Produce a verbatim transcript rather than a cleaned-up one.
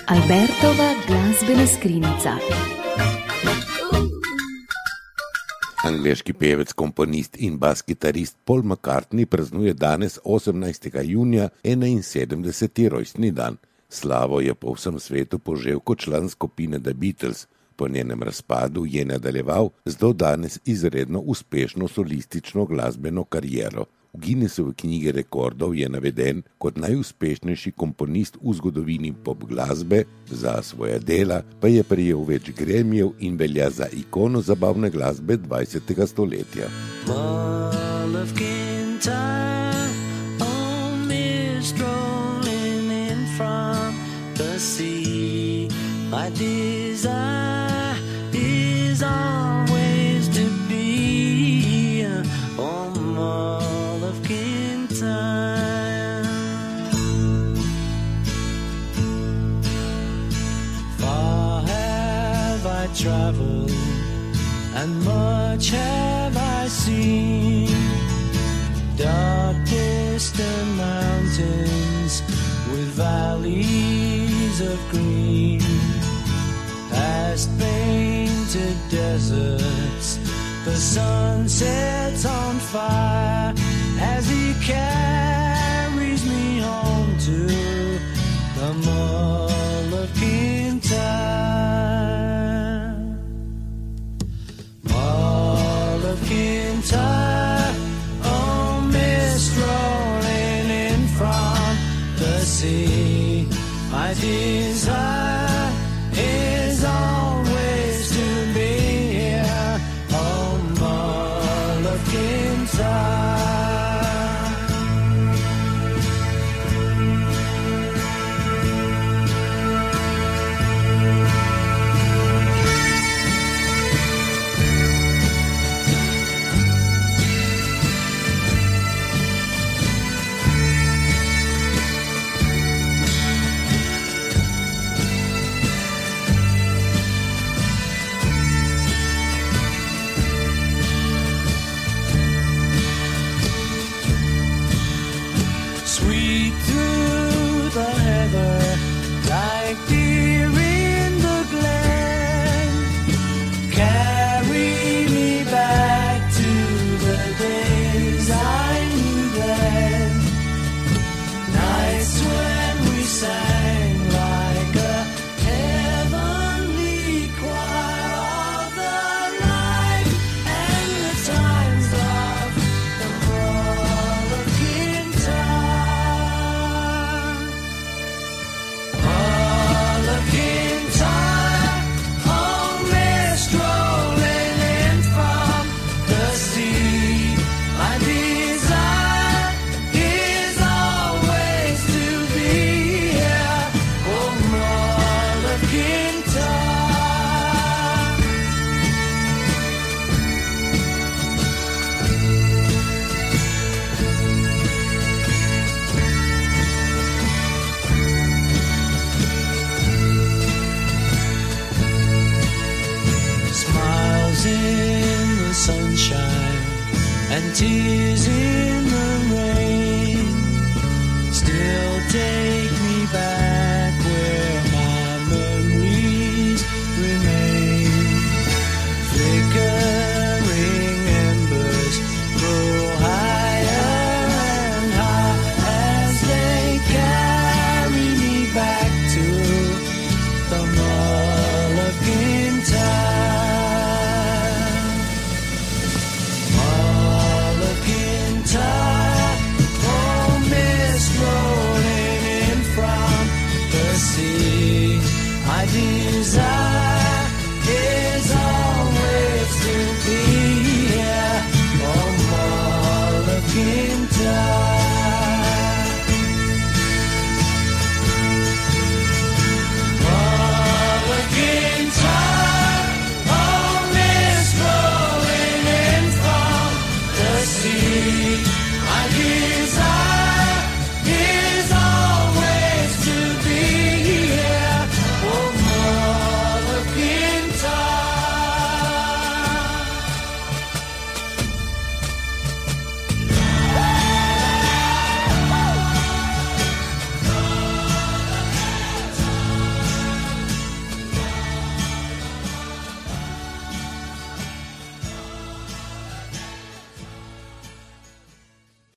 Albertova glasbena skrinjica. Angleški pevec, komponist in bas-kitarist Paul McCartney praznuje danes osemnajstega junija enainsedemdeseti rojstni dan. Slavo je po vsem svetu požel kot član skupine The Beatles. Po njenem razpadu je nadaljeval z do danes izredno uspešno solistično glasbeno kariero. V Guinnessovi knjigi rekordov je naveden kot najuspešnejši komponist v zgodovini pop glasbe, za svoja dela pa je prejel več Grammyjev in velja za ikono zabavne glasbe dvajsetega stoletja. Traveled and much have I seen, dark distant mountains with valleys of green, past painted deserts, the sun sets on fire as he carries me home to the Mull of Kintyre. Kintyre, oh mist rolling in from the sea. My desire is always to be here, oh Mull of Kintyre. Sweep through the heather like deer in the glen. Carry me back to the days I knew then. Nights when we sang like a heavenly choir of the light and the times of the Mull of Kintyre. In the sunshine and tears in the